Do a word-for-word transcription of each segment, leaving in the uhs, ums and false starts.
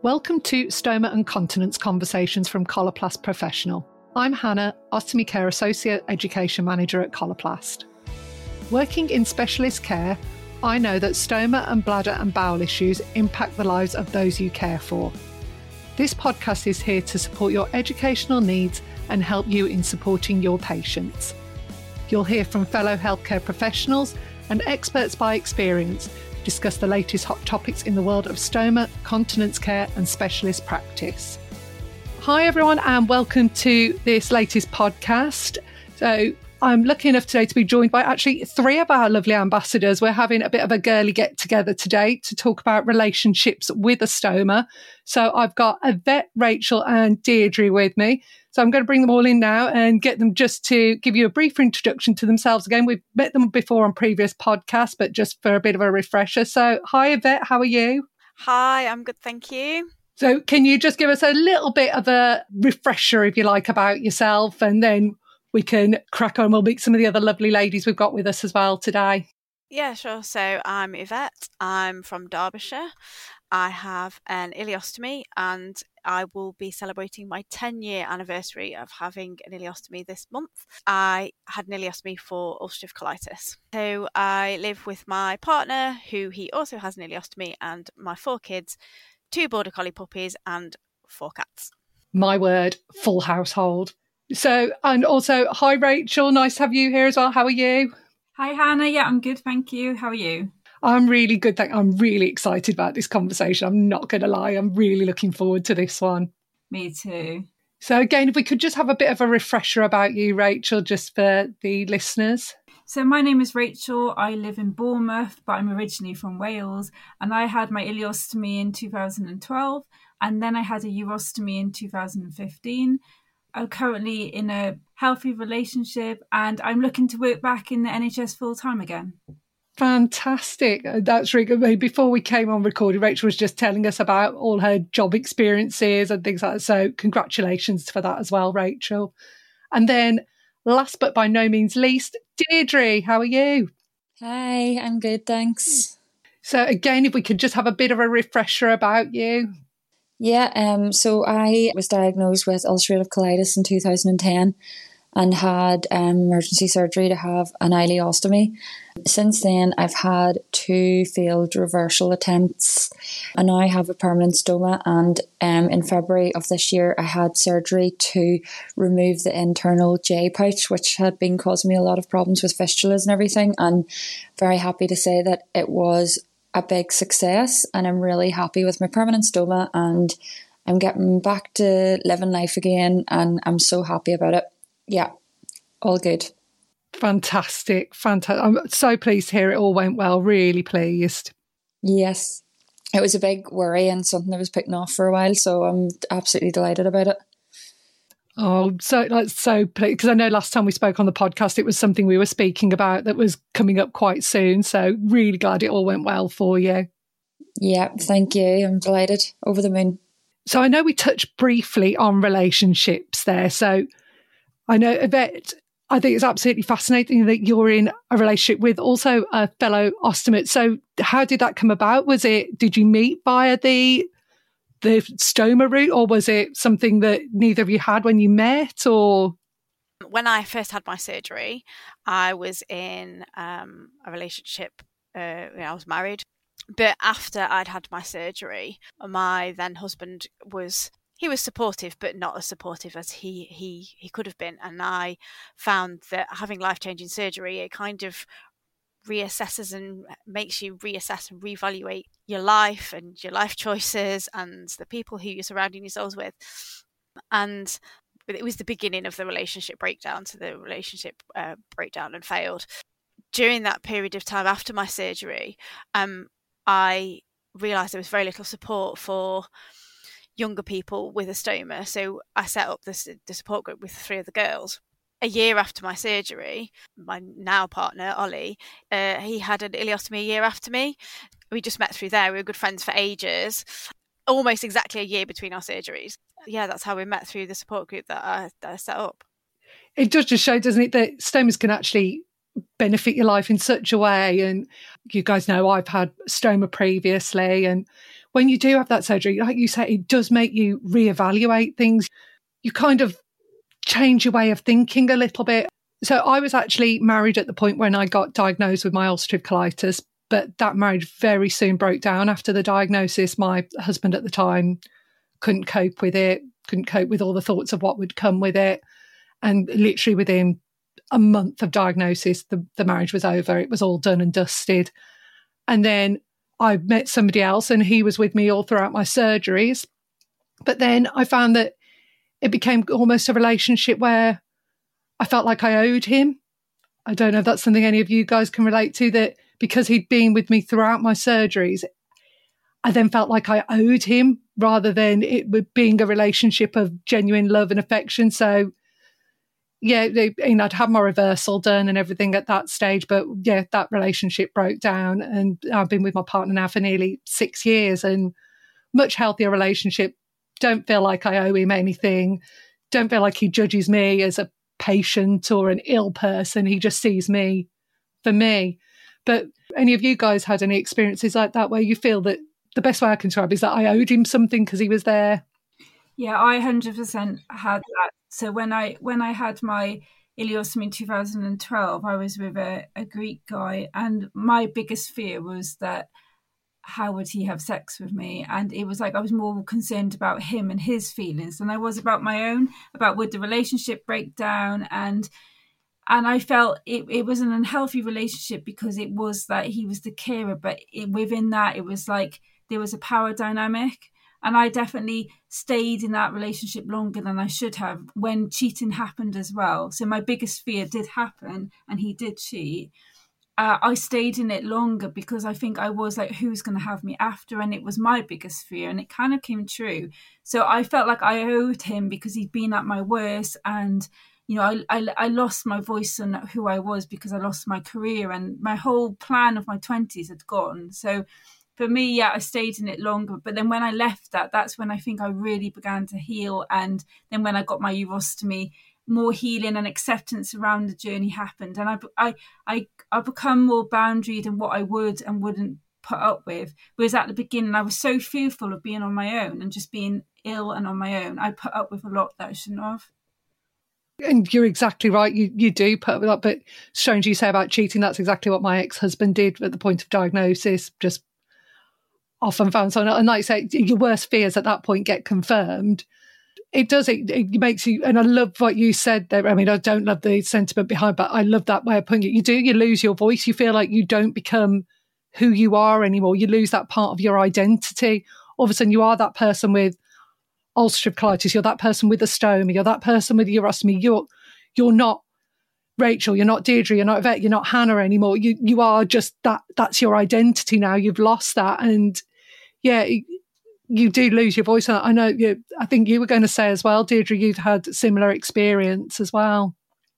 Welcome to Stoma and Continence Conversations from Coloplast Professional. I'm Hannah, Ostomy Care Associate Education Manager at Coloplast. Working in specialist care, I know that stoma and bladder and bowel issues impact the lives of those you care for. This podcast is here to support your educational needs and help you in supporting your patients. You'll hear from fellow healthcare professionals and experts by experience discuss the latest hot topics in the world of stoma, continence care and specialist practice. Hi everyone and welcome to this latest podcast. So I'm lucky enough today to be joined by actually three of our lovely ambassadors. We're having a bit of a girly get together today to talk about relationships with a stoma. So I've got Yvette, Rachel and Deirdre with me. So I'm going to bring them all in now and get them just to give you a brief introduction to themselves. Again, we've met them before on previous podcasts, but just for a bit of a refresher. So hi Yvette, how are you? Hi, I'm good, thank you. So can you just give us a little bit of a refresher, if you like, about yourself, and then we can crack on. We'll meet some of the other lovely ladies we've got with us as well today. Yeah, sure. So I'm Yvette. I'm from Derbyshire. I have an ileostomy and I will be celebrating my ten-year anniversary of having an ileostomy this month. I had an ileostomy for ulcerative colitis. So I live with my partner, who he also has an ileostomy, and my four kids, two border collie puppies and four cats. My word, full household. So, and also, hi Rachel, nice to have you here as well. How are you? Hi Hannah, yeah, I'm good, thank you. How are you? I'm really good. Thank- I'm really excited about this conversation. I'm not going to lie. I'm really looking forward to this one. Me too. So again, if we could just have a bit of a refresher about you, Rachel, just for the listeners. So my name is Rachel. I live in Bournemouth, but I'm originally from Wales. And I had my ileostomy in two thousand twelve. And then I had a urostomy in two thousand fifteen. I'm currently in a healthy relationship and I'm looking to work back in the N H S full time again. Fantastic. That's really good. Before we came on recording, Rachel was just telling us about all her job experiences and things like that. So congratulations for that as well, Rachel. And then last but by no means least, Deirdre, how are you? Hi, I'm good, thanks. So again, if we could just have a bit of a refresher about you. Yeah, um, so I was diagnosed with ulcerative colitis in two thousand ten and had um, emergency surgery to have an ileostomy. Since then, I've had two failed reversal attempts and now I have a permanent stoma, and um, in February of this year, I had surgery to remove the internal J pouch, which had been causing me a lot of problems with fistulas and everything, and very happy to say that it was a big success and I'm really happy with my permanent stoma and I'm getting back to living life again and I'm so happy about it. Yeah, all good. Fantastic, fantastic. I'm so pleased to hear it all went well, really pleased. Yes, it was a big worry and something that was putting off for a while, so I'm absolutely delighted about it. Oh, so that's so because I know last time we spoke on the podcast, it was something we were speaking about that was coming up quite soon. So really glad it all went well for you. Yeah, thank you. I'm delighted. Over the moon. So I know we touched briefly on relationships there. So I know Yvette, I think it's absolutely fascinating that you're in a relationship with also a fellow ostomate. So how did that come about? Was it, did you meet via the the stoma route, or was it something that neither of you had when you met? Or when I first had my surgery, I was in um, a relationship. Uh, you know, I was married, but after I'd had my surgery, my then husband was he was supportive, but not as supportive as he he he could have been. And I found that having life-changing surgery, it kind of reassesses and makes you reassess and reevaluate your life and your life choices and the people who you're surrounding yourselves with. And it was the beginning of the relationship breakdown. So the relationship uh, breakdown and failed. During that period of time after my surgery, um, I realised there was very little support for younger people with a stoma. So I set up this the support group with three of the girls. A year after my surgery, my now partner, Ollie, uh, he had an ileostomy a year after me. We just met through there. We were good friends for ages, almost exactly a year between our surgeries. Yeah, that's how we met, through the support group that I, that I set up. It does just show, doesn't it, that stomas can actually benefit your life in such a way. And you guys know I've had stoma previously, and when you do have that surgery, like you say, it does make you reevaluate things. You kind of change your way of thinking a little bit. So I was actually married at the point when I got diagnosed with my ulcerative colitis, but that marriage very soon broke down after the diagnosis. My husband at the time couldn't cope with it, couldn't cope with all the thoughts of what would come with it. And literally within a month of diagnosis, the, the marriage was over. It was all done and dusted. And then I met somebody else and he was with me all throughout my surgeries. But then I found that it became almost a relationship where I felt like I owed him. I don't know if that's something any of you guys can relate to, that because he'd been with me throughout my surgeries, I then felt like I owed him rather than it being a relationship of genuine love and affection. So, yeah, they, you know, I'd had my reversal done and everything at that stage. But, yeah, that relationship broke down. And I've been with my partner now for nearly six years and much healthier relationship. Don't feel like I owe him anything. Don't feel like he judges me as a patient or an ill person. He just sees me for me. But any of you guys had any experiences like that where you feel that the best way I can describe is that I owed him something because he was there? Yeah, I one hundred percent had that. So when I when I had my ileostomy in two thousand twelve, I was with a, a Greek guy, and my biggest fear was that how would he have sex with me? And it was like I was more concerned about him and his feelings than I was about my own, about would the relationship break down. And and I felt it, it was an unhealthy relationship because it was that he was the carer, but it, within that it was like there was a power dynamic. And I definitely stayed in that relationship longer than I should have when cheating happened as well. So my biggest fear did happen and he did cheat. Uh, I stayed in it longer because I think I was like, who's going to have me after? And it was my biggest fear, and it kind of came true. So I felt like I owed him because he'd been at my worst, and you know, I, I, I lost my voice and who I was because I lost my career, and my whole plan of my twenties had gone. So for me, yeah, I stayed in it longer. But then when I left that, that's when I think I really began to heal. And then when I got my urostomy, more healing and acceptance around the journey happened. And I, I, I, I become more boundaried in what I would and wouldn't put up with. Whereas at the beginning, I was so fearful of being on my own and just being ill and on my own. I put up with a lot that I shouldn't have. And you're exactly right. You you do put up with that. But strange you say about cheating, that's exactly what my ex-husband did at the point of diagnosis, just often found someone. And like you say, your worst fears at that point get confirmed. It does, it, it makes you, and I love what you said there. I mean, I don't love the sentiment behind, but I love that way of putting it. You do, you lose your voice. You feel like you don't become who you are anymore. You lose that part of your identity. All of a sudden, you are that person with ulcerative colitis. You're that person with a stoma. You're that person with urostomy. You're, you're not Rachel. You're not Deirdre. You're not Yvette. You're not Hannah anymore. You, you are just that. That's your identity now. You've lost that. And yeah, it, you do lose your voice. I know you, I think you were going to say as well, Deirdre, you'd had similar experience as well.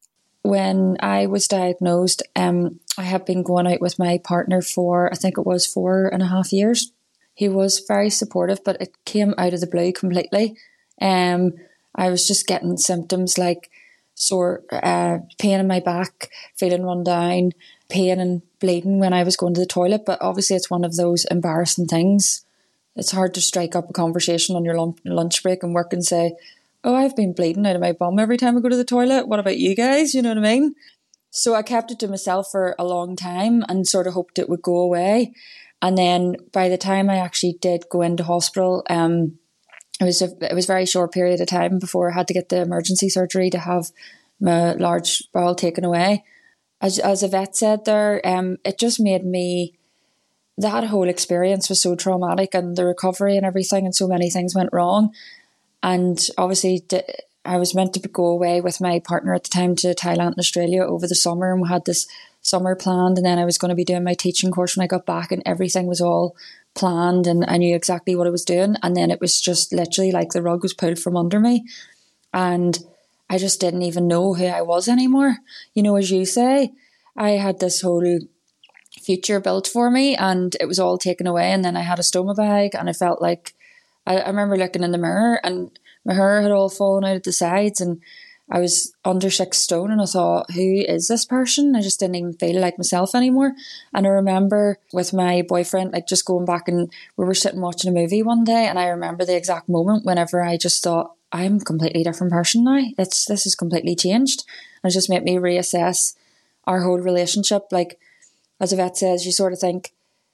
When I was diagnosed, um, I had been going out with my partner for, I think it was four and a half years. He was very supportive, but it came out of the blue completely. Um, I was just getting symptoms like sore, uh, pain in my back, feeling run down, pain and bleeding when I was going to the toilet. But obviously it's one of those embarrassing things. It's hard to strike up a conversation on your lunch break and work and say, oh, I've been bleeding out of my bum every time I go to the toilet. What about you guys? You know what I mean? So I kept it to myself for a long time and sort of hoped it would go away. And then by the time I actually did go into hospital, um, it was a, it was a very short period of time before I had to get the emergency surgery to have my large bowel taken away. As, as Yvette said there, um, it just made me... that whole experience was so traumatic, and the recovery and everything, and so many things went wrong. And obviously I was meant to go away with my partner at the time to Thailand and Australia over the summer, and we had this summer planned, and then I was going to be doing my teaching course when I got back, and everything was all planned and I knew exactly what I was doing. And then it was just literally like the rug was pulled from under me, and I just didn't even know who I was anymore. You know, as you say, I had this whole future built for me and it was all taken away. And then I had a stoma bag, and I felt like I, I remember looking in the mirror and my hair had all fallen out at the sides, and I was under six stone and I thought, who is this person? I just didn't even feel like myself anymore. And I remember with my boyfriend, like just going back, and we were sitting watching a movie one day, and I remember the exact moment whenever I just thought, I'm a completely different person now. It's, this is completely changed. And it just made me reassess our whole relationship. Like, as Yvette says, you sort of think,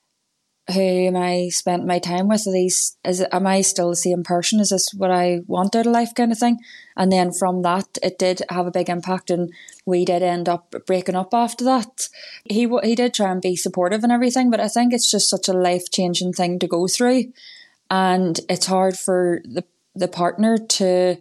who am I spent my time with? Are these, is it, am I still the same person? Is this what I want out of life, kind of thing? And then from that, it did have a big impact, and we did end up breaking up after that. He he did try and be supportive and everything, but I think it's just such a life-changing thing to go through, and it's hard for the the partner to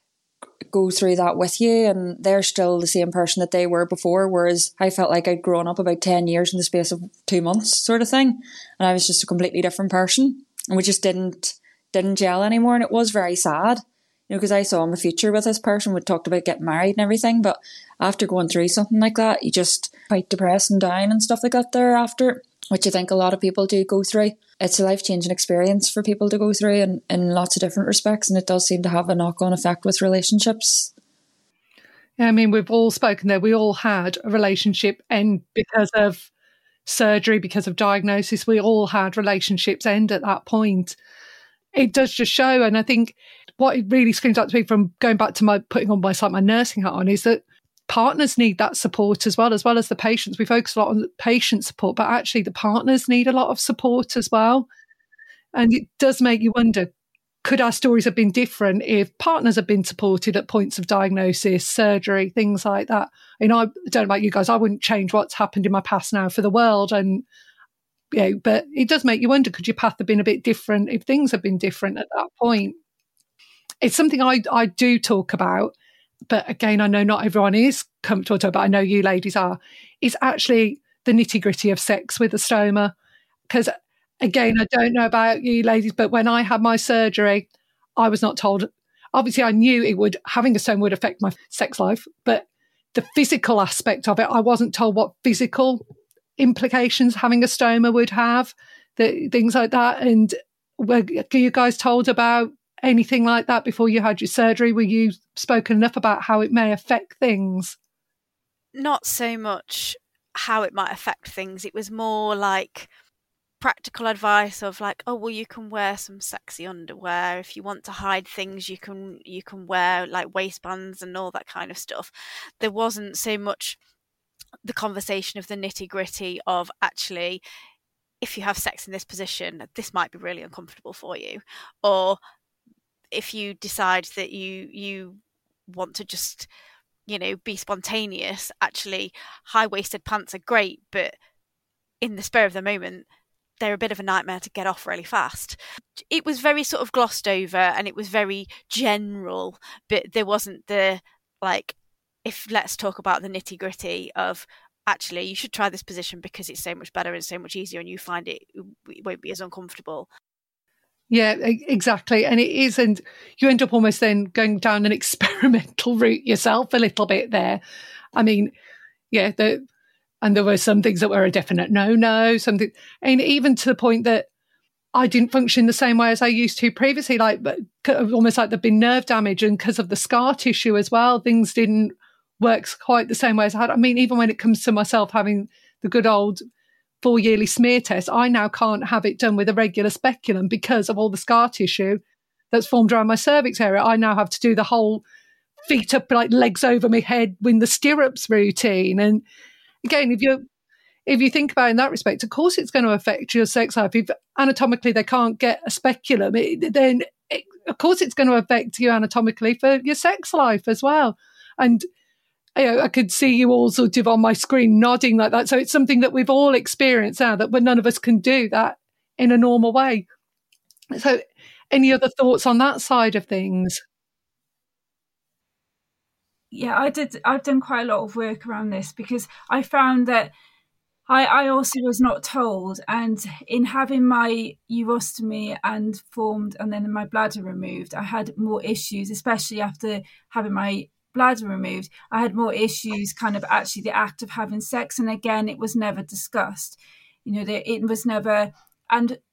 go through that with you, and they're still the same person that they were before, whereas I felt like I'd grown up about ten years in the space of two months sort of thing, and I was just a completely different person, and we just didn't didn't gel anymore. And it was very sad, you know, because I saw in the future with this person. We talked about getting married and everything, but after going through something like that, you just quite depressed and down and stuff like that thereafter, which I think a lot of people do go through. It's a life-changing experience for people to go through in, in lots of different respects, and it does seem to have a knock-on effect with relationships. Yeah, I mean, we've all spoken there. We all had a relationship end because of surgery, because of diagnosis. We all had relationships end at that point. It does just show, and I think what it really screams out to me from going back to my putting on my, like my nursing hat on, is that partners need that support as well, as well as the patients. We focus a lot on the patient support, but actually the partners need a lot of support as well. And it does make you wonder, could our stories have been different if partners had been supported at points of diagnosis, surgery, things like that? You know, I don't know about you guys, I wouldn't change what's happened in my past now for the world. And, you know, but it does make you wonder, could your path have been a bit different if things had been different at that point? It's something I, I do talk about. But again, I know not everyone is comfortable to, but I know you ladies are, is actually the nitty gritty of sex with a stoma. Because again, I don't know about you ladies, but when I had my surgery, I was not told. Obviously, I knew it would, having a stoma would affect my sex life, but the physical aspect of it, I wasn't told what physical implications having a stoma would have, the, things like that. And were you guys told about anything like that before you had your surgery? Were you spoken enough about how it may affect things? Not so much how it might affect things. It was more like practical advice of like, oh, well, you can wear some sexy underwear. If you want to hide things, you can you can wear like waistbands and all that kind of stuff. There wasn't so much the conversation of the nitty gritty of actually, if you have sex in this position, this might be really uncomfortable for you. Or if you decide that you you want to just, you know, be spontaneous, actually high-waisted pants are great, but in the spur of the moment, they're a bit of a nightmare to get off really fast. It was very sort of glossed over, and it was very general, but there wasn't the, like, if let's talk about the nitty-gritty of, actually, you should try this position because it's so much better and so much easier, and you find it, it won't be as uncomfortable. Yeah, exactly. And it is, and you end up almost then going down an experimental route yourself a little bit there. I mean, yeah, the, and there were some things that were a definite no-no, something, and even to the point that I didn't function the same way as I used to previously, like almost like there'd been nerve damage, and because of the scar tissue as well, things didn't work quite the same way as I had. I mean, even when it comes to myself having the good old four yearly smear test, I now can't have it done with a regular speculum because of all the scar tissue that's formed around my cervix area. I now have to do the whole feet up, like legs over my head, with the stirrups routine. And again, if you if you think about it in that respect, of course it's going to affect your sex life. If anatomically they can't get a speculum, it, then it, of course it's going to affect you anatomically for your sex life as well. And you know, I could see you all sort of on my screen nodding like that. So it's something that we've all experienced now, that none of us can do that in a normal way. So any other thoughts on that side of things? Yeah, I did. I've done quite a lot of work around this because I found that I, I also was not told. And in having my urostomy and formed and then my bladder removed, I had more issues, especially after having my bladder removed. I had more issues kind of actually the act of having sex. And again, it was never discussed. You know, it was never, and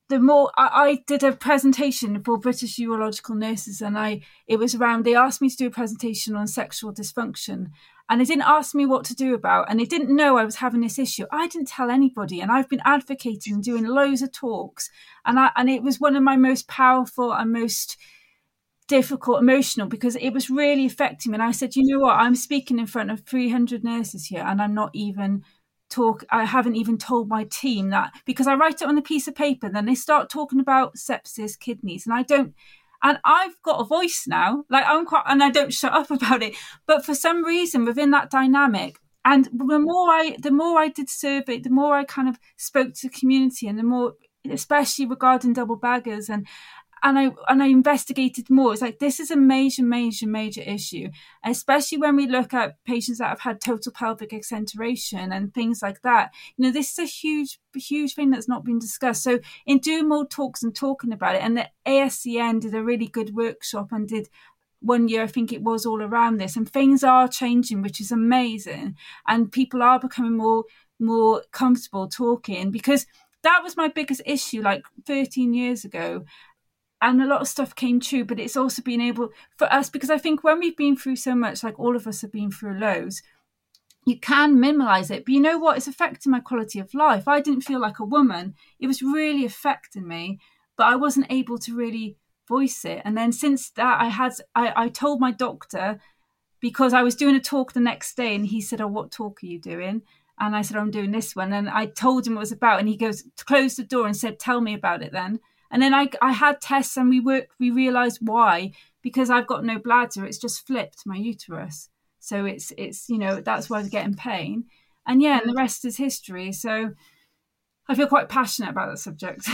the more I, I did a presentation for British Urological Nurses, and I it was around, they asked me to do a presentation on sexual dysfunction, and they didn't ask me what to do about, and they didn't know I was having this issue. I didn't tell anybody, and I've been advocating and doing loads of talks, and I and it was one of my most powerful and most difficult, emotional, because it was really affecting me. And I said, you know what, I'm speaking in front of three hundred nurses here, and I'm not even talk I haven't even told my team that, because I write it on a piece of paper, then they start talking about sepsis, kidneys, and I don't, and I've got a voice now, like I'm quite, and I don't shut up about it, but for some reason within that dynamic, and the more I the more I did survey, the more I kind of spoke to the community, and the more, especially regarding double baggers, and And I and I investigated more. It's like, this is a major, major, major issue, especially when we look at patients that have had total pelvic exenteration and things like that. You know, this is a huge, huge thing that's not been discussed. So in doing more talks and talking about it, and the A S C N did a really good workshop and did one year, I think it was, all around this, and things are changing, which is amazing. And people are becoming more, more comfortable talking, because that was my biggest issue like thirteen years ago. And a lot of stuff came true, but it's also been able for us, because I think when we've been through so much, like all of us have been through loads, you can minimize it. But you know what? It's affecting my quality of life. I didn't feel like a woman. It was really affecting me, but I wasn't able to really voice it. And then since that, I had, I, I told my doctor, because I was doing a talk the next day, and he said, oh, what talk are you doing? And I said, oh, I'm doing this one. And I told him what it was about. And he goes, closed the door and said, tell me about it then. And then I, I had tests, and we worked, we realised why, because I've got no bladder, it's just flipped my uterus. So it's, it's you know, that's why I was getting pain. And yeah, and the rest is history. So I feel quite passionate about that subject.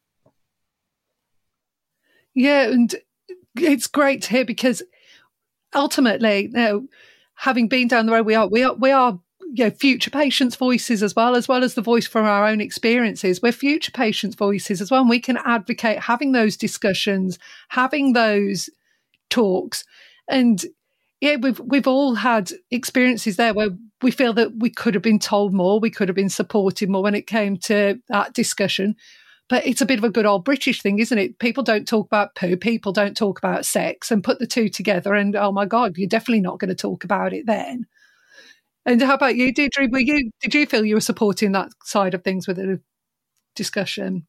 Yeah, and it's great to hear, because ultimately, you know, having been down the road, we are, we are, we are, you know, future patients' voices as well, as well as the voice from our own experiences. We're future patients' voices as well, and we can advocate having those discussions, having those talks. And yeah, we've we've all had experiences there where we feel that we could have been told more, we could have been supported more when it came to that discussion. But it's a bit of a good old British thing, isn't it? People don't talk about poo, people don't talk about sex, and put the two together, and oh my God, you're definitely not going to talk about it then. And how about you, Deirdre? Were you, did you feel you were supporting that side of things with a discussion?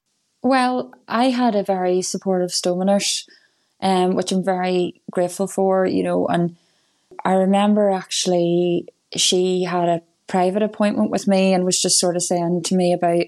Well, I had a very supportive stoma nurse, um, which I'm very grateful for, you know, and I remember actually she had a private appointment with me and was just sort of saying to me about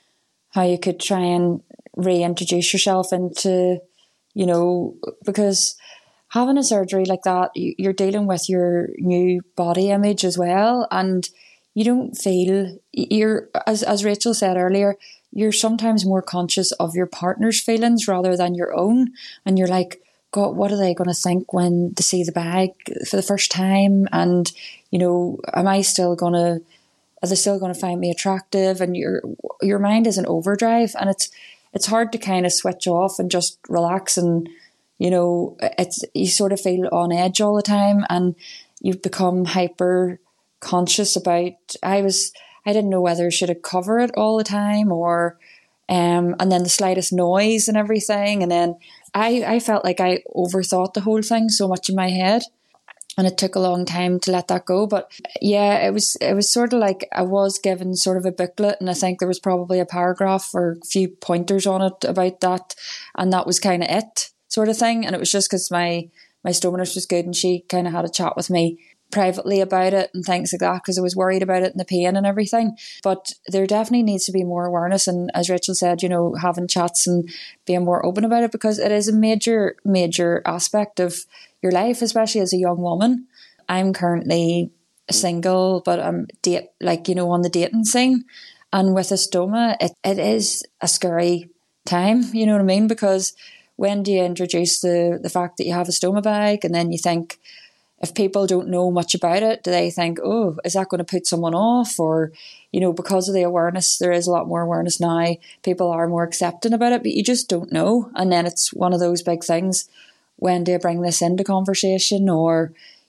how you could try and reintroduce yourself into, you know, because having a surgery like that, you're dealing with your new body image as well, and you don't feel, you're, as as Rachel said earlier, you're sometimes more conscious of your partner's feelings rather than your own, and you're like, God, what are they going to think when they see the bag for the first time? And, you know, am I still going to, are they still going to find me attractive? And your your mind is in overdrive, and it's it's hard to kind of switch off and just relax, and you know, it's, you sort of feel on edge all the time, and you've become hyper conscious about, I was, I didn't know whether I should cover it all the time or, um, and then the slightest noise and everything. And then I, I felt like I overthought the whole thing so much in my head, and it took a long time to let that go. But yeah, it was, it was sort of like I was given sort of a booklet, and I think there was probably a paragraph or a few pointers on it about that. And that was kind of it. Sort of thing. And it was just because my my stoma nurse was good, and she kind of had a chat with me privately about it and things like that, because I was worried about it and the pain and everything. But there definitely needs to be more awareness, and as Rachel said, you know, having chats and being more open about it, because it is a major major aspect of your life, especially as a young woman. I'm currently single, but I'm date like you know on the dating scene, and with a stoma, it, it is a scary time, you know what I mean, because when do you introduce the, the fact that you have a stoma bag? And then you think, if people don't know much about it, do they think, oh, is that going to put someone off? Or, you know, because of the awareness, there is a lot more awareness now. People are more accepting about it, but you just don't know. And then it's one of those big things. When do you bring this into conversation? Or,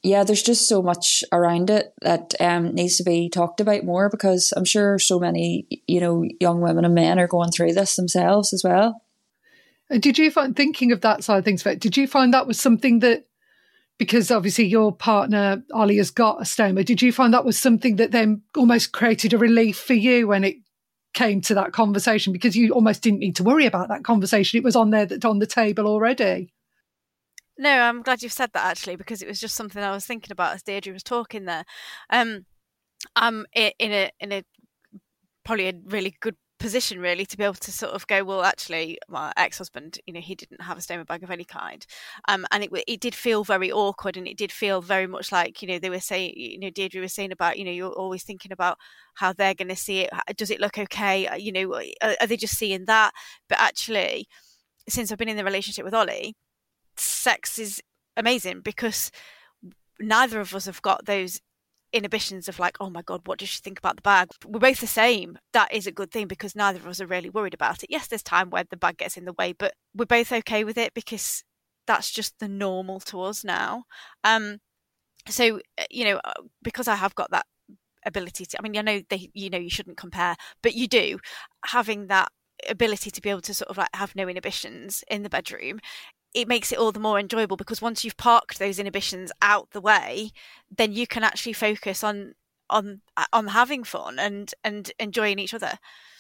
yeah, there's just so much around it that um, needs to be talked about more, because I'm sure so many, you know, young women and men are going through this themselves as well. And did you find, thinking of that side of things, did you find that was something that, because obviously your partner, Ollie, has got a stoma, did you find that was something that then almost created a relief for you when it came to that conversation, because you almost didn't need to worry about that conversation? It was on there, that on the table already. No, I'm glad you've said that, actually, because it was just something I was thinking about as Deirdre was talking there. Um, I'm in a in a probably a really good position, really, to be able to sort of go, well, actually, my ex-husband, you know, he didn't have a stoma bag of any kind, um, and it it did feel very awkward, and it did feel very much like, you know, they were saying, you know, Deirdre was saying about, you know, you're always thinking about how they're going to see it. Does it look okay? You know, are, are they just seeing that? But actually, since I've been in the relationship with Ollie, sex is amazing, because neither of us have got those inhibitions of like, oh my God, what does she think about the bag? We're both the same. That is a good thing, because neither of us are really worried about it. Yes, there's time where the bag gets in the way, but we're both okay with it, because that's just the normal to us now. Um, so, you know, because I have got that ability to, I mean, I know they, you know, you shouldn't compare, but you do, having that ability to be able to sort of like have no inhibitions in the bedroom, it makes it all the more enjoyable, because once you've parked those inhibitions out the way, then you can actually focus on on on having fun and and enjoying each other.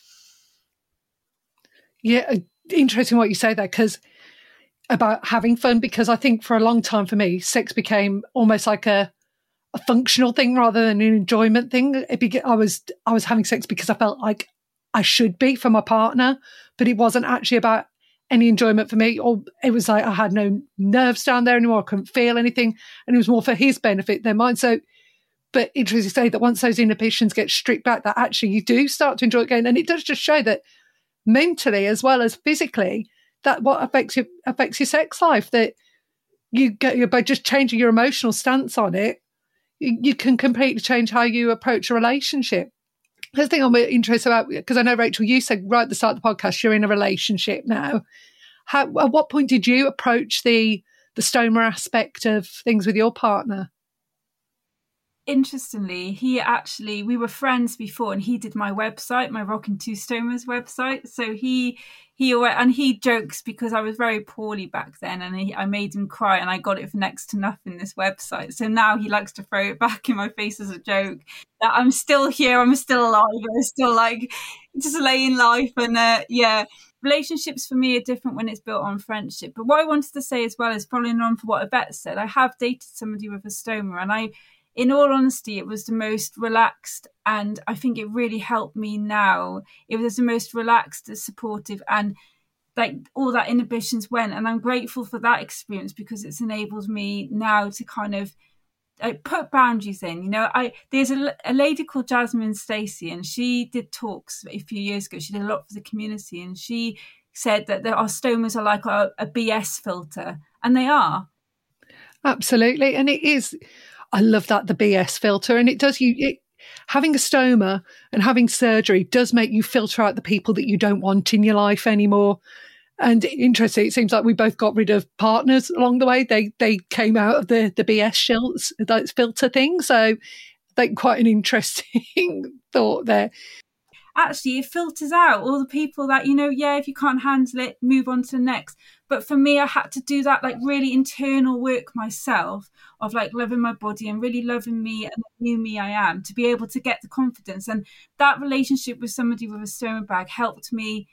Yeah, interesting what you say there, because about having fun, because I think for a long time for me, sex became almost like a a functional thing rather than an enjoyment thing. It began, I was I was having sex because I felt like I should be for my partner, but it wasn't actually about any enjoyment for me. Or it was like I had no nerves down there anymore. I couldn't feel anything, and it was more for his benefit than mine. So, but interesting to say that once those inhibitions get stripped back, that actually you do start to enjoy it again, and it does just show that mentally as well as physically, that what affects you affects your sex life. That you get by just changing your emotional stance on it, you, you can completely change how you approach a relationship. The thing I'm interested about, because I know, Rachel, you said right at the start of the podcast you're in a relationship now. How, at what point did you approach the the stoma aspect of things with your partner? Interestingly, he actually, we were friends before, and he did my website, my Rockin' Two Stomas website. So he, he, and he jokes because I was very poorly back then, and he, I made him cry, and I got it for next to nothing, this website. So now he likes to throw it back in my face as a joke that I'm still here, I'm still alive, I'm still like just laying life. And uh, yeah, relationships for me are different when it's built on friendship. But what I wanted to say as well is, following on from what Yvette said, I have dated somebody with a stoma, and I, in all honesty, it was the most relaxed, and I think it really helped me now. It was the most relaxed, supportive, and like all that inhibitions went. And I'm grateful for that experience, because it's enabled me now to kind of like, put boundaries in. You know, I there's a, a lady called Jasmine Stacey, and she did talks a few years ago. She did a lot for the community, and she said that our stomas are like a, a B S filter, and they are. Absolutely, and it is. I love that, the B S filter, and it does you. It, having a stoma and having surgery does make you filter out the people that you don't want in your life anymore. And interesting, it seems like we both got rid of partners along the way. They they came out of the the B S shilts, that filter thing. So, I think quite an interesting thought there. Actually, it filters out all the people that, you know, yeah, if you can't handle it, move on to the next. But for me, I had to do that like really internal work myself of like loving my body and really loving me and the new me I am, to be able to get the confidence. And that relationship with somebody with a stoma bag helped me.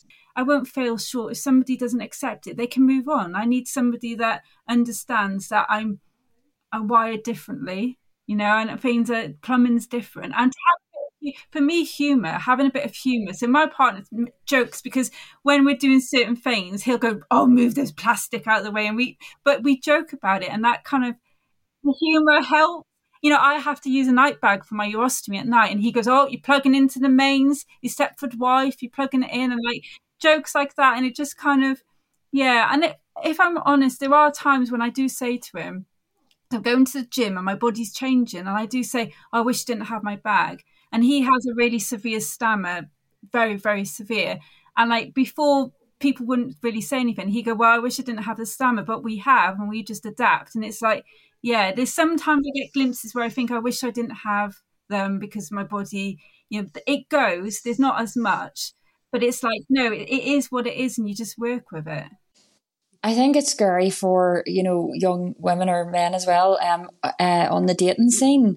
I won't fail short. If somebody doesn't accept it, they can move on. I need somebody that understands that I'm I'm wired differently, you know, and things are, plumbing's different. And to have, for me, humour, having a bit of humour. So my partner jokes, because when we're doing certain things, he'll go, "Oh, move this plastic out of the way," and we, but we joke about it, and that kind of the humour helps. You know, I have to use a night bag for my urostomy at night, and he goes, "Oh, you're plugging into the mains, your Stepford wife, you're plugging it in," and like jokes like that, and it just kind of, yeah. And it, if I'm honest, there are times when I do say to him, I'm going to the gym and my body's changing, and I do say, "I wish I didn't have my bag." And he has a really severe stammer, very, very severe. And like before people wouldn't really say anything. He'd go, well, I wish I didn't have the stammer, but we have, and we just adapt. And it's like, yeah, there's sometimes I get glimpses where I think I wish I didn't have them because my body, you know, it goes, there's not as much, but it's like, no, it, it is what it is, and you just work with it. I think it's scary for, you know, young women or men as well, um, uh, on the dating scene,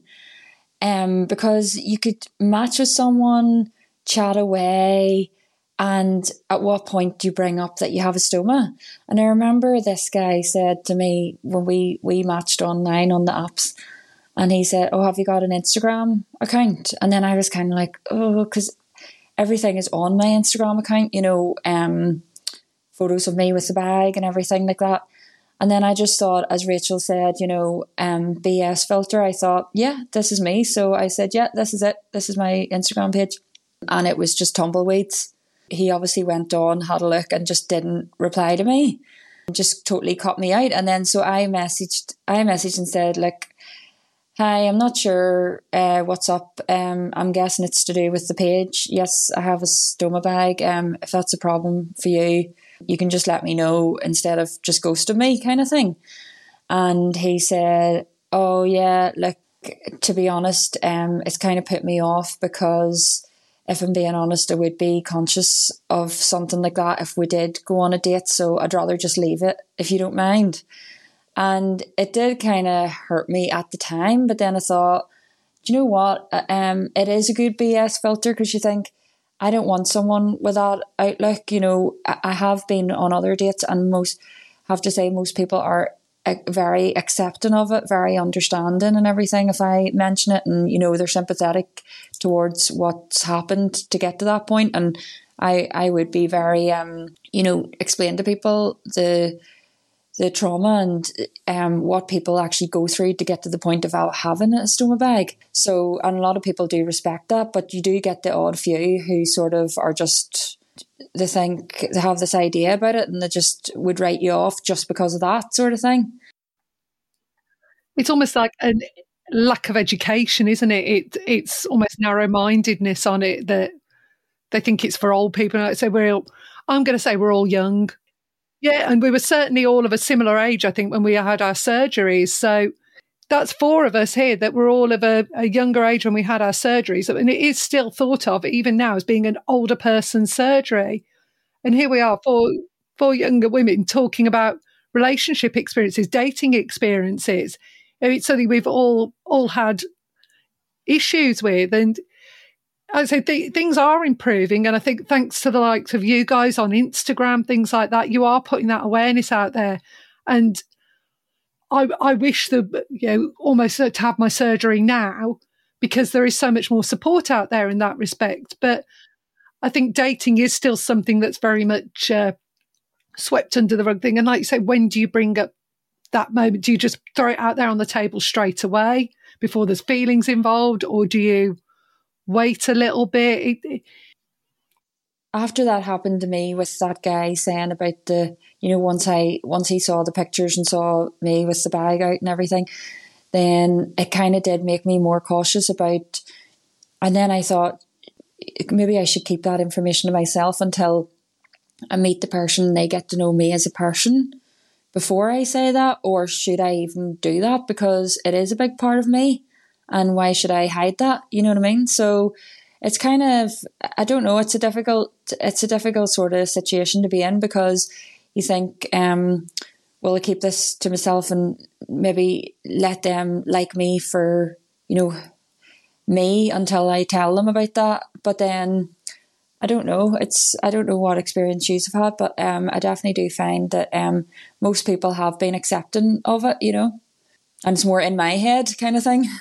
um, because you could match with someone, chat away, and at what point do you bring up that you have a stoma? And I remember this guy said to me when we, we matched online on the apps, and he said, oh, have you got an Instagram account? And then I was kind of like, oh, because everything is on my Instagram account, you know, um, photos of me with the bag and everything like that. And then I just thought, as Rachel said, you know, um, B S filter, I thought, yeah, this is me. So I said, yeah, this is it. This is my Instagram page. And it was just tumbleweeds. He obviously went on, had a look, and just didn't reply to me. Just totally cut me out. And then so I messaged, I messaged and said, like, hi, I'm not sure uh, what's up. Um, I'm guessing it's to do with the page. Yes, I have a stoma bag. Um, if that's a problem for you, you can just let me know instead of just ghosting me, kind of thing. And he said, oh yeah, look, to be honest, um, it's kind of put me off because if I'm being honest, I would be conscious of something like that if we did go on a date. So I'd rather just leave it, if you don't mind. And it did kind of hurt me at the time. But then I thought, do you know what? Um, it is a good B S filter, because you think, I don't want someone with that outlook. You know, I have been on other dates, and most have to say most people are very accepting of it, very understanding and everything if I mention it, and you know, they're sympathetic towards what's happened to get to that point. And I I would be very um you know, explain to people the the trauma and um what people actually go through to get to the point of having a stoma bag. So, and a lot of people do respect that, but you do get the odd few who sort of are just, they think they have this idea about it and they just would write you off just because of that sort of thing. It's almost like a lack of education, isn't it? It it's almost narrow-mindedness on it, that they think it's for old people. Like, so we're all, I'm going to say we're all young. Yeah, and we were certainly all of a similar age, I think, when we had our surgeries. So that's four of us here that were all of a, a younger age when we had our surgeries. And it is still thought of, even now, as being an older person's surgery. And here we are, four, four younger women talking about relationship experiences, dating experiences. It's something we've all all had issues with. And I say th- things are improving, and I think thanks to the likes of you guys on Instagram, things like that, you are putting that awareness out there. And I, I wish that, you know, almost to have my surgery now, because there is so much more support out there in that respect. But I think dating is still something that's very much uh, swept under the rug thing. And like you say, when do you bring up that moment? Do you just throw it out there on the table straight away before there's feelings involved, or do you wait a little bit? It, it... After that happened to me with that guy saying about the, you know, once I once he saw the pictures and saw me with the bag out and everything, then it kind of did make me more cautious about. And then I thought maybe I should keep that information to myself until I meet the person and they get to know me as a person before I say that, or should I even do that, because it is a big part of me. And why should I hide that? You know what I mean? So it's kind of, I don't know, it's a difficult, it's a difficult sort of situation to be in, because you think, um, will I keep this to myself and maybe let them like me for, you know, me until I tell them about that? But then I don't know. It's, I don't know what experience you've had, but um, I definitely do find that um, most people have been accepting of it, you know, and it's more in my head kind of thing.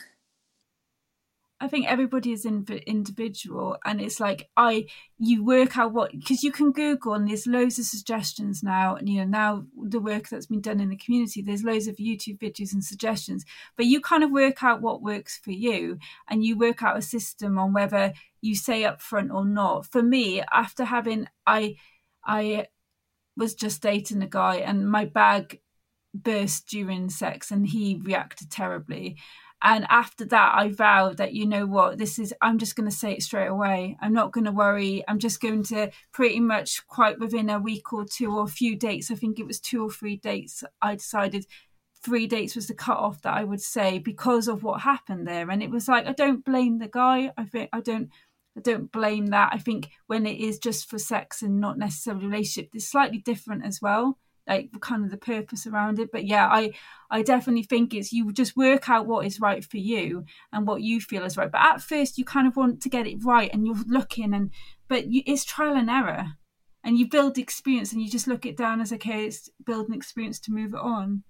I think everybody is in, individual, and it's like I you work out what, because you can Google and there's loads of suggestions now, and you know, now the work that's been done in the community, there's loads of YouTube videos and suggestions, but you kind of work out what works for you, and you work out a system on whether you say up front or not. For me, after having I I was just dating a guy and my bag burst during sex and he reacted terribly. And after that, I vowed that, you know what, this is, I'm just going to say it straight away. I'm not going to worry. I'm just going to pretty much quite within a week or two or a few dates, I think it was two or three dates, I decided three dates was the cutoff that I would say because of what happened there. And it was like, I don't blame the guy. I think I don't, I don't blame that. I think when it is just for sex and not necessarily a relationship, it's slightly different as well, like kind of the purpose around it. But yeah, I, I definitely think it's, you just work out what is right for you and what you feel is right. But at first you kind of want to get it right and you're looking and, but you, it's trial and error and you build experience and you just look it down as, okay, it's building experience to move it on.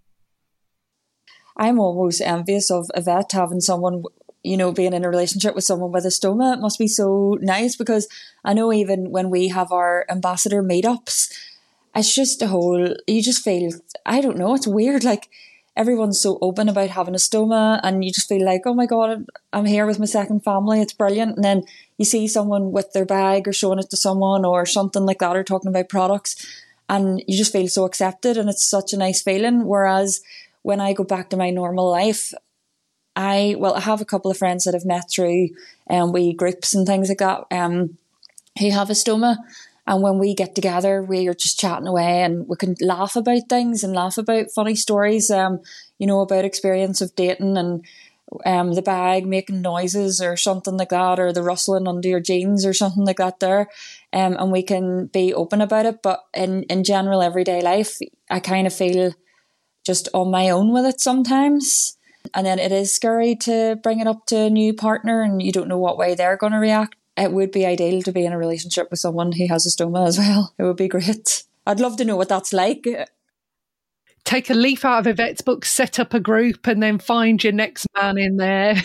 I'm almost envious of Yvette having someone, you know, being in a relationship with someone with a stoma. It must be so nice, because I know even when we have our ambassador meetups, it's just a whole, you just feel, I don't know, it's weird. Like everyone's so open about having a stoma and you just feel like, oh my God, I'm here with my second family. It's brilliant. And then you see someone with their bag or showing it to someone or something like that, or talking about products, and you just feel so accepted and it's such a nice feeling. Whereas when I go back to my normal life, I, well, I have a couple of friends that I've met through um, wee groups and things like that um, who have a stoma. And when we get together, we are just chatting away and we can laugh about things and laugh about funny stories, um, you know, about experience of dating and um, the bag making noises or something like that, or the rustling under your jeans or something like that there. Um, and we can be open about it. But in, in general, everyday life, I kind of feel just on my own with it sometimes. And then it is scary to bring it up to a new partner and you don't know what way they're going to react. It would be ideal to be in a relationship with someone who has a stoma as well. It would be great. I'd love to know what that's like. Take a leaf out of Yvette's book, set up a group and then find your next man in there.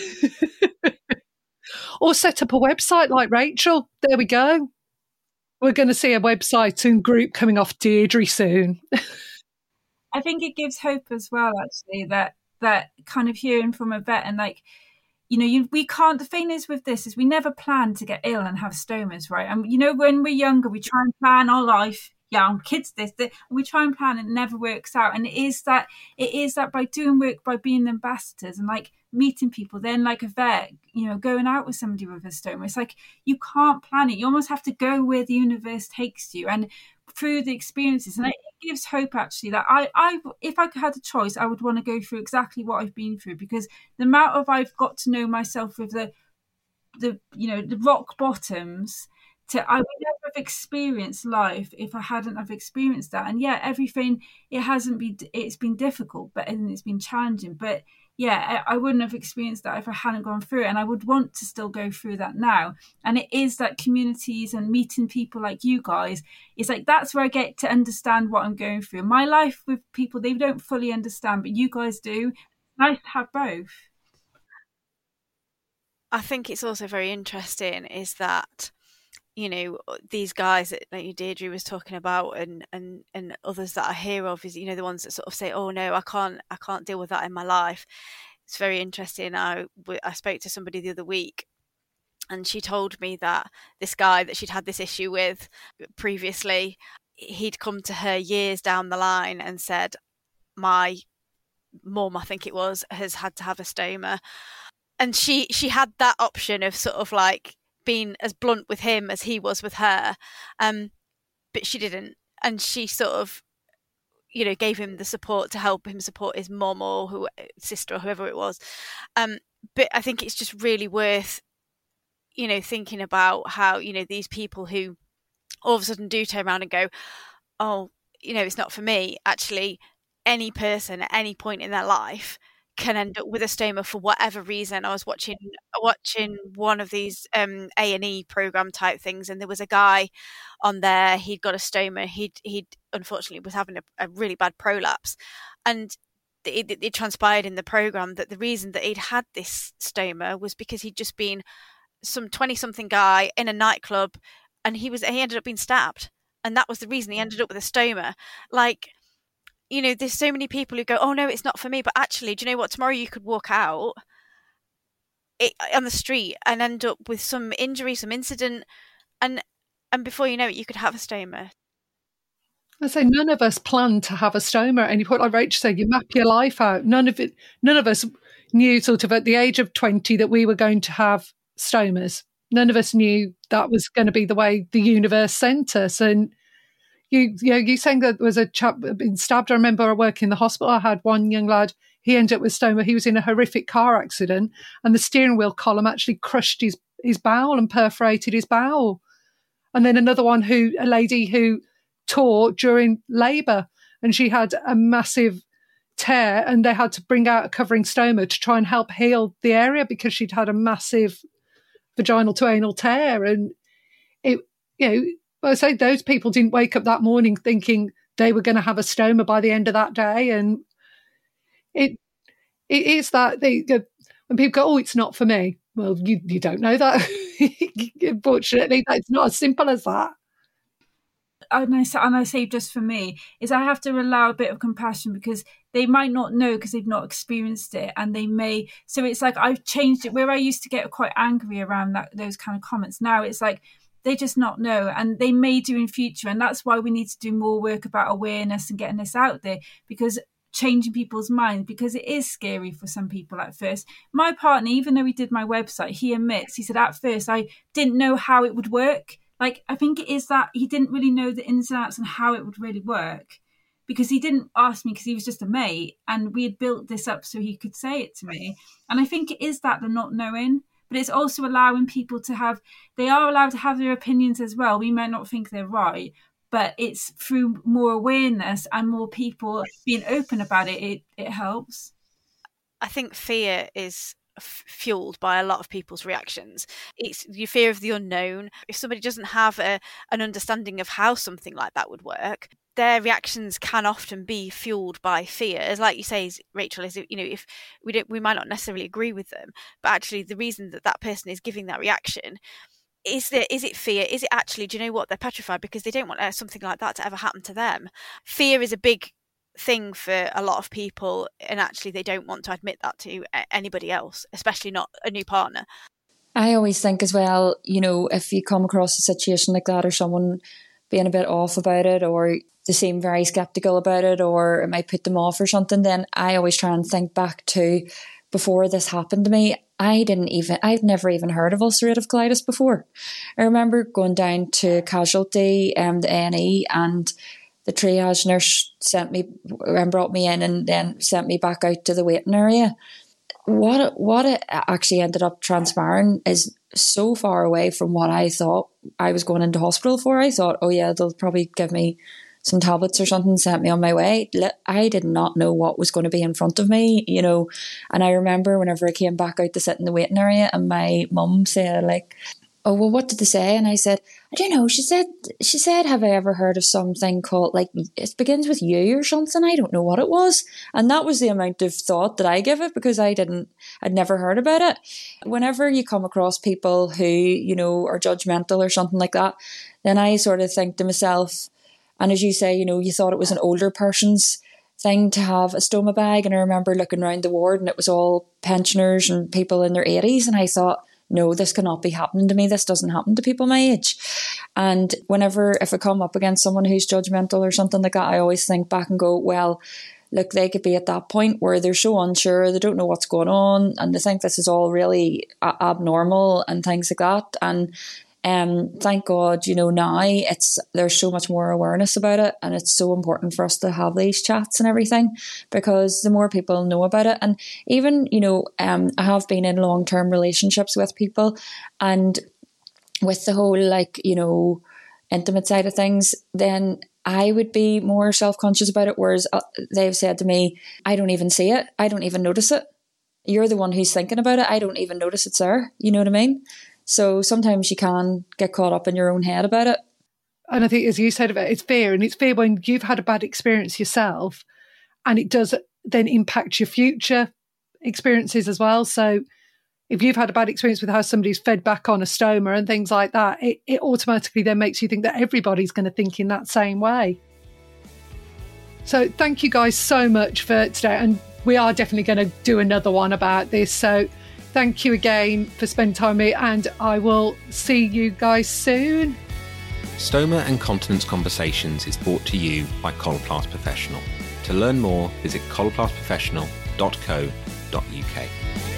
Or set up a website like Rachel. There we go. We're going to see a website and group coming off Deirdre soon. I think it gives hope as well, actually, that that kind of hearing from Yvette and like, you know, you, we can't, the thing is with this is we never plan to get ill and have stomas, right? And, you know, when we're younger, we try and plan our life. Yeah, I'm kids this, this, and we try and plan and it never works out. And it is that, it is that by doing work, by being ambassadors and like meeting people, then like Yvette, you know, going out with somebody with a stoma, it's like you can't plan it. You almost have to go where the universe takes you and through the experiences. And it gives hope, actually, that I, I, if I had a choice, I would want to go through exactly what I've been through, because the amount of I've got to know myself with the, the, you know, the rock bottoms. To, I would never have experienced life if I hadn't have experienced that. And yeah, everything, it hasn't been, it's been difficult, but and it's been challenging. But yeah, I, I wouldn't have experienced that if I hadn't gone through it. And I would want to still go through that now. And it is that communities and meeting people like you guys, it's like, that's where I get to understand what I'm going through. My life with people, they don't fully understand, but you guys do. Nice to have both. I think it's also very interesting is that, you know, these guys that like Deirdre was talking about and, and, and others that I hear of is, you know, the ones that sort of say, oh no, I can't, I can't deal with that in my life. It's very interesting. I, I spoke to somebody the other week and she told me that this guy that she'd had this issue with previously, he'd come to her years down the line and said, my mum, I think it was, has had to have a stoma. And she, she had that option of sort of like, been as blunt with him as he was with her, um, but she didn't, and she sort of, you know, gave him the support to help him support his mum or who sister or whoever it was. Um, but I think it's just really worth, you know, thinking about how, you know, these people who all of a sudden do turn around and go, oh, you know, it's not for me. Actually, any person at any point in their life can end up with a stoma for whatever reason. I was watching watching one of these um, A and E program type things, and there was a guy on there. He'd got a stoma. He'd he'd unfortunately was having a, a really bad prolapse, and it, it, it transpired in the program that the reason that he'd had this stoma was because he'd just been some twenty something guy in a nightclub, and he was he ended up being stabbed, and that was the reason he ended up with a stoma. Like, you know, there's so many people who go, oh no, it's not for me. But actually, do you know what? Tomorrow you could walk out it, on the street and end up with some injury, some incident. And and before you know it, you could have a stoma. I say none of us plan to have a stoma at any point. Like Rachel said, you map your life out. None of it, none of us, knew sort of at the age of twenty that we were going to have stomas. None of us knew that was going to be the way the universe sent us. And you, you know, you saying that there was a chap been stabbed. I remember I working in the hospital. I had one young lad. He ended up with stoma. He was in a horrific car accident, and the steering wheel column actually crushed his his bowel and perforated his bowel. And then another one who a lady who tore during labour, and she had a massive tear, and they had to bring out a covering stoma to try and help heal the area because she'd had a massive vaginal to anal tear. And it, you know, I say those people didn't wake up that morning thinking they were going to have a stoma by the end of that day. And it it is that they when people go, oh, it's not for me. Well, you you don't know that. Unfortunately, it's not as simple as that. And I, and I say just for me, is I have to allow a bit of compassion because they might not know because they've not experienced it, and they may. So it's like I've changed it where I used to get quite angry around that those kind of comments. Now it's like they just not know, and they may do in future, and that's why we need to do more work about awareness and getting this out there, because changing people's minds, because it is scary for some people at first. My partner, even though he did my website, he admits, he said at first I didn't know how it would work. Like, I think it is that he didn't really know the ins and outs and how it would really work, because he didn't ask me because he was just a mate, and we had built this up so he could say it to me. And I think it is that, the not knowing, but it's also allowing people to have, they are allowed to have their opinions as well. We might not think they're right, but it's through more awareness and more people being open about it, it, it helps. I think fear is fueled by a lot of people's reactions. It's your fear of the unknown. If somebody doesn't have a, an understanding of how something like that would work, their reactions can often be fueled by fear. As like you say, Rachel, is, you know, if we don't, we might not necessarily agree with them, but actually the reason that that person is giving that reaction, is there, is it fear? Is it actually, do you know what, they're petrified because they don't want uh, something like that to ever happen to them? Fear is a big thing for a lot of people, and actually they don't want to admit that to anybody else, especially not a new partner. I always think as well, you know, if you come across a situation like that, or someone being a bit off about it, or they seem very skeptical about it, or it might put them off or something, then I always try and think back to before this happened to me. I didn't even, I'd never even heard of ulcerative colitis before. I remember going down to casualty, um, the A and E, and the triage nurse sent me and brought me in, and then sent me back out to the waiting area. What it, what it actually ended up transpiring is so far away from what I thought I was going into hospital for. I thought, oh yeah, they'll probably give me some tablets or something, sent me on my way. I did not know what was going to be in front of me, you know. And I remember whenever I came back out to sit in the waiting area, and my mum said, like, oh, well, what did they say? And I said, I don't know. She said, she said, have I ever heard of something called, like, it begins with U or something? I don't know what it was. And that was the amount of thought that I give it, because I didn't, I'd never heard about it. Whenever you come across people who, you know, are judgmental or something like that, then I sort of think to myself, and as you say, you know, you thought it was an older person's thing to have a stoma bag. And I remember looking around the ward, and it was all pensioners and people in their eighties. And I thought, no, this cannot be happening to me. This doesn't happen to people my age. And whenever, if I come up against someone who's judgmental or something like that, I always think back and go, well, look, they could be at that point where they're so unsure, they don't know what's going on, and they think this is all really a- abnormal and things like that. And um, thank God, you know, now it's there's so much more awareness about it, and it's so important for us to have these chats and everything, because the more people know about it. And even, you know, um, I have been in long-term relationships with people, and with the whole, like, you know, intimate side of things, then I would be more self-conscious about it, whereas uh, they've said to me, I don't even see it, I don't even notice it. You're the one who's thinking about it, I don't even notice it's there. You know what I mean? So sometimes you can get caught up in your own head about it. And I think, as you said, about it's fear, and it's fear when you've had a bad experience yourself, and it does then impact your future experiences as well. So if you've had a bad experience with how somebody's fed back on a stoma and things like that, it, it automatically then makes you think that everybody's going to think in that same way. So thank you guys so much for today. And we are definitely going to do another one about this. So thank you again for spending time with me, and I will see you guys soon. Stoma and Continence Conversations is brought to you by Coloplast Professional. To learn more, visit coloplast professional dot co dot U K.